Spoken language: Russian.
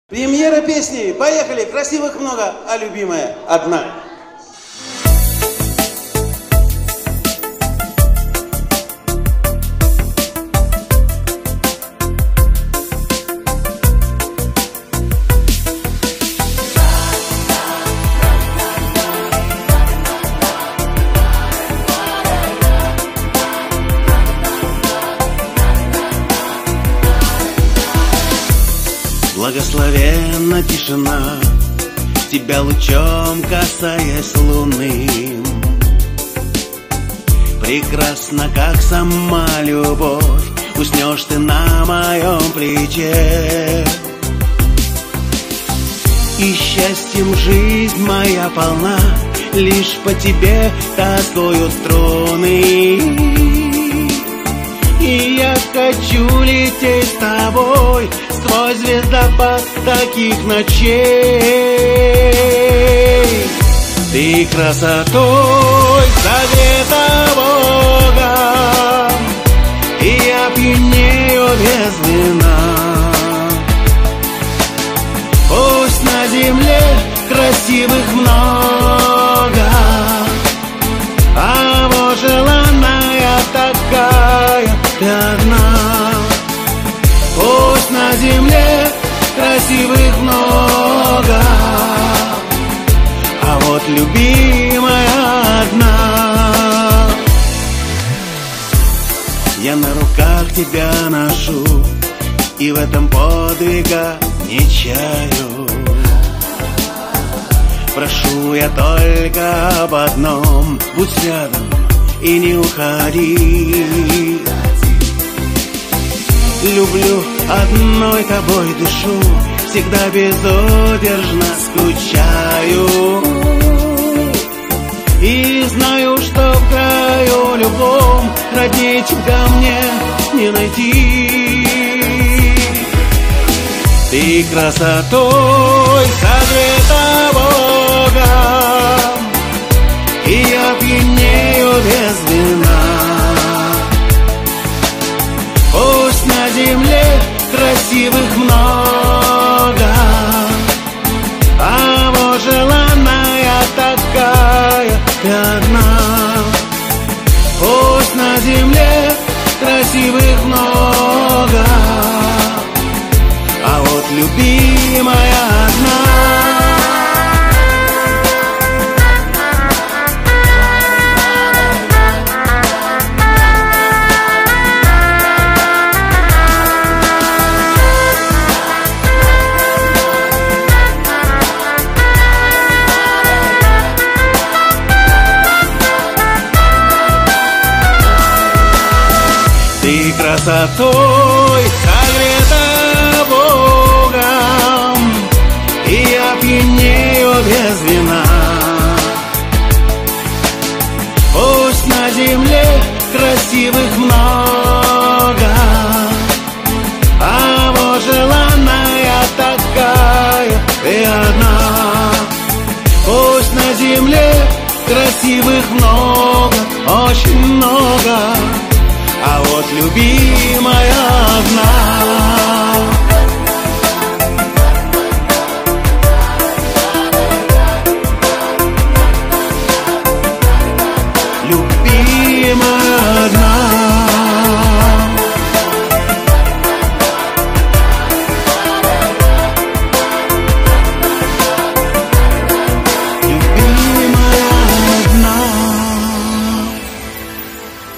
Премьера песни. Поехали. Красивых много, а любимая одна. Благословенна тишина, тебя лучом касаясь луны. Прекрасно, как сама любовь, уснешь ты на моем плече. И счастьем жизнь моя полна, лишь по тебе тоскуют струны. И я хочу лететь с тобой сквозь звездопад таких ночей. Ты красотой согрета Богом, и я пьянею без вина. Пусть на земле красивых много, а вот желанная такая ты одна. Пусть на земле красивых много, а вот любимая одна. Я на руках тебя ношу, и в этом подвига не чаю. Прошу я только об одном: будь рядом и не уходи. Люблю, одной тобой дышу, всегда безудержно скучаю. И знаю, что в краю любом роднее тебя мне не найти. Ты красотой согрета Богом, и я пьянею без вина. Пусть на земле красивых много, а вот желанная такая ты одна. Пусть на земле красивых много, а вот любимая одна. Ты красотой согрета Богом, и я пьянею без вина. Пусть на земле красивых много, а вот желанная такая ты одна. Пусть на земле красивых много, очень много, а вот любимая одна.